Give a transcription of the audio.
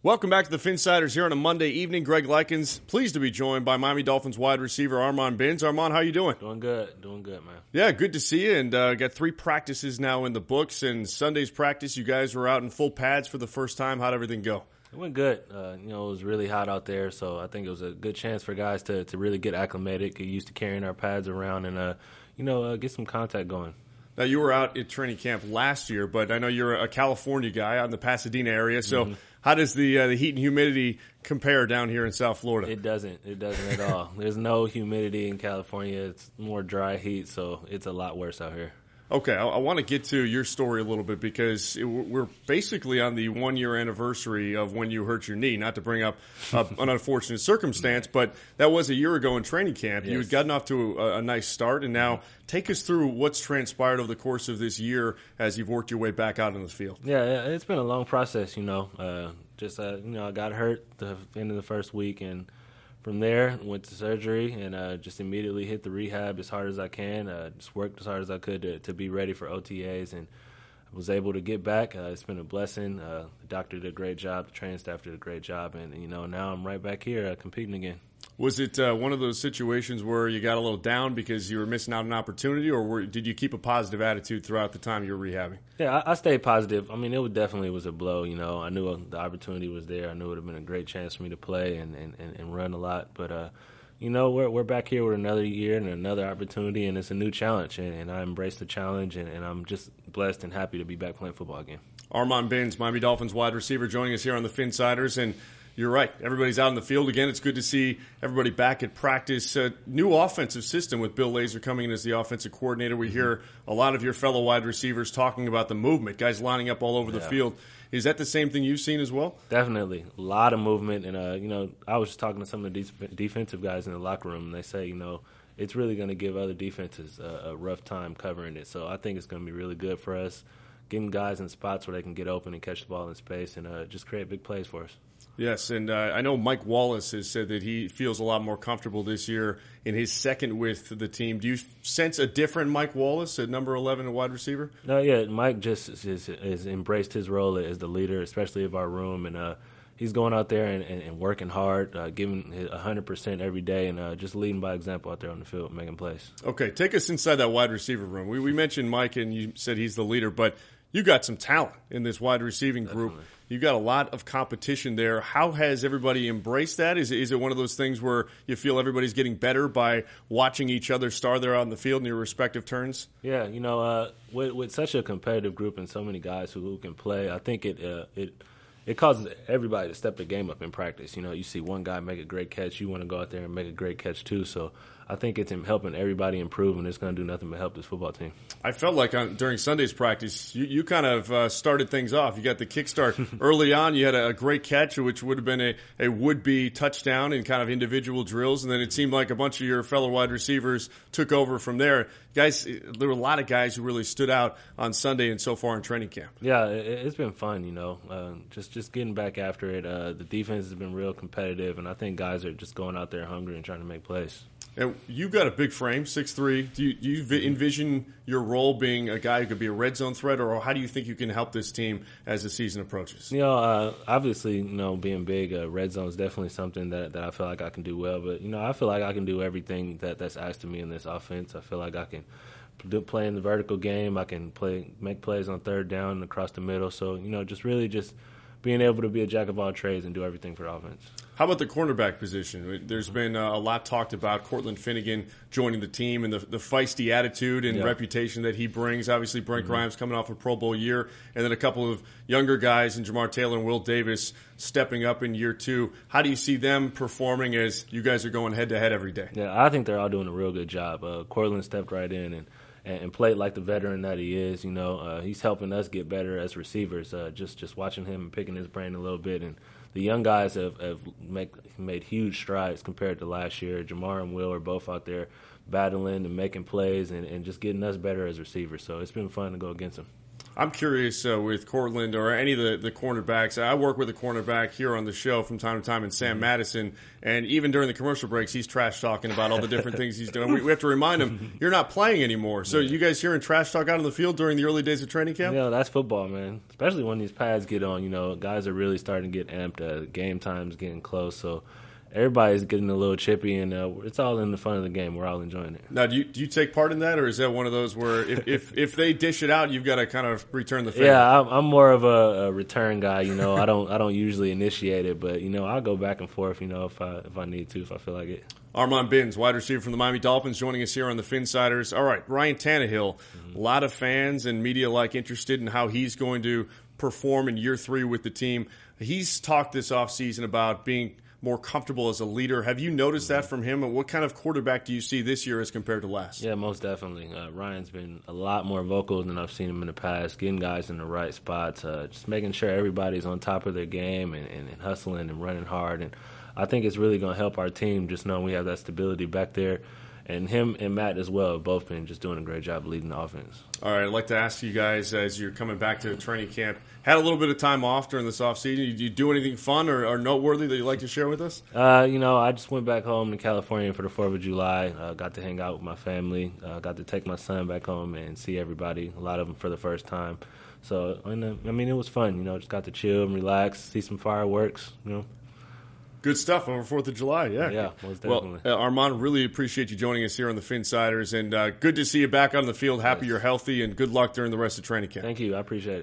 Welcome back to the Finsiders here on a Monday evening. Greg Likens, pleased to be joined by Miami Dolphins wide receiver Armon Binns. Armon, how you doing? Doing good, man. Yeah, good to see you. And got 3 practices now in the books. And Sunday's practice, you guys were out in full pads for the first time. How'd everything go? It went good. It was really hot out there, so I think it was a good chance for guys to really get acclimated, get used to carrying our pads around, and get some contact going. Now, you were out at training camp last year, but I know you're a California guy out in the Pasadena area. So how does the heat and humidity compare down here in South Florida? It doesn't at all. There's no humidity in California. It's more dry heat, so it's a lot worse out here. Okay, I want to get to your story a little bit because we're basically on the 1-year anniversary of when you hurt your knee. Not to bring up an unfortunate circumstance, but that was a year ago in training camp. Yes. You had gotten off to a nice start, and now take us through what's transpired over the course of this year as you've worked your way back out in the field. Yeah, it's been a long process, I got hurt the end of the first week, and from there, went to surgery and just immediately hit the rehab as hard as I can. Just worked as hard as I could to be ready for OTAs, and I was able to get back. It's been a blessing. The doctor did a great job. The training staff did a great job, and now I'm right back here competing again. Was it one of those situations where you got a little down because you were missing out on an opportunity, or did you keep a positive attitude throughout the time you were rehabbing? Yeah, I stayed positive. I mean, it definitely was a blow. I knew the opportunity was there. I knew it would have been a great chance for me to play and run a lot. But, we're back here with another year and another opportunity, and it's a new challenge. And I embrace the challenge, and I'm just blessed and happy to be back playing football again. Armon Binns, Miami Dolphins wide receiver, joining us here on the Finsiders. And you're right. Everybody's out in the field again. It's good to see everybody back at practice. New offensive system with Bill Lazor coming in as the offensive coordinator. We hear a lot of your fellow wide receivers talking about the movement, guys lining up all over the field. Is that the same thing you've seen as well? Definitely. A lot of movement. And, I was just talking to some of the defensive guys in the locker room, and they say, it's really going to give other defenses a rough time covering it. So I think it's going to be really good for us, getting guys in spots where they can get open and catch the ball in space and just create big plays for us. Yes, and I know Mike Wallace has said that he feels a lot more comfortable this year in his second with the team. Do you sense a different Mike Wallace at number 11, a wide receiver? No, yeah, Mike just has embraced his role as the leader, especially of our room, and he's going out there and working hard, giving 100% every day, and just leading by example out there on the field, making plays. Okay, take us inside that wide receiver room. We mentioned Mike, and you said he's the leader, but you got some talent in this wide receiving group. Definitely. You got a lot of competition there. How has everybody embraced that? Is it one of those things where you feel everybody's getting better by watching each other star there on the field in your respective turns? Yeah, with such a competitive group and so many guys who can play, I think it causes everybody to step their game up in practice. You see one guy make a great catch, you want to go out there and make a great catch too. So I think it's helping everybody improve, and it's going to do nothing but help this football team. I felt like during Sunday's practice, you kind of started things off. You got the kickstart early on. You had a great catch, which would have been a would-be touchdown in kind of individual drills, and then it seemed like a bunch of your fellow wide receivers took over from there. Guys, there were a lot of guys who really stood out on Sunday and so far in training camp. Yeah, it's been fun, just getting back after it. The defense has been real competitive, and I think guys are just going out there hungry and trying to make plays. And you've got a big frame, 6'3". Do you envision your role being a guy who could be a red zone threat, or how do you think you can help this team as the season approaches? Obviously, being big, red zone is definitely something that I feel like I can do well. But, I feel like I can do everything that's asked of me in this offense. I feel like I can play in the vertical game. I can make plays on third down and across the middle. So, just being able to be a jack of all trades and do everything for the offense. How about the cornerback position? There's been a lot talked about Cortland Finnegan joining the team and the feisty attitude and reputation that he brings. Obviously, Brent Grimes coming off a Pro Bowl year, and then a couple of younger guys in Jamar Taylor and Will Davis stepping up in year 2. How do you see them performing as you guys are going head-to-head every day? Yeah, I think they're all doing a real good job. Cortland stepped right in and played like the veteran that he is. He's helping us get better as receivers. Just watching him and picking his brain a little bit. And the young guys have made huge strides compared to last year. Jamar and Will are both out there battling and making plays and just getting us better as receivers. So it's been fun to go against them. I'm curious with Cortland or any of the cornerbacks. I work with a cornerback here on the show from time to time in Sam Madison, and even during the commercial breaks, he's trash talking about all the different things he's doing. We have to remind him, you're not playing anymore. So you guys hearing trash talk out on the field during the early days of training camp? Yeah, that's football, man. Especially when these pads get on, guys are really starting to get amped. Game time's getting close, so everybody's getting a little chippy, and it's all in the fun of the game. We're all enjoying it. Now, do you take part in that, or is that one of those where if they dish it out, you've got to kind of return the favor? Yeah, I'm more of a return guy. I don't usually initiate it, but I'll go back and forth. If I need to, if I feel like it. Armand Binns, wide receiver from the Miami Dolphins, joining us here on the Phinsiders. All right, Ryan Tannehill. A lot of fans and media interested in how he's going to perform in year 3 with the team. He's talked this offseason about being more comfortable as a leader. Have you noticed that from him? And what kind of quarterback do you see this year as compared to last? Yeah, most definitely. Ryan's been a lot more vocal than I've seen him in the past, getting guys in the right spots, just making sure everybody's on top of their game and hustling and running hard. And I think it's really going to help our team just knowing we have that stability back there. And him and Matt as well have both been just doing a great job leading the offense. All right, I'd like to ask you guys, as you're coming back to training camp, had a little bit of time off during this offseason. Did you do anything fun or noteworthy that you'd like to share with us? I just went back home to California for the 4th of July. Got to hang out with my family. Got to take my son back home and see everybody, a lot of them for the first time. So, it was fun. Just got to chill and relax, see some fireworks, Good stuff over 4th of July, yeah. Yeah, most definitely. Well, Armand, really appreciate you joining us here on the Phinsiders, and good to see you back on the field. Happy you're healthy, and good luck during the rest of training camp. Thank you. I appreciate it.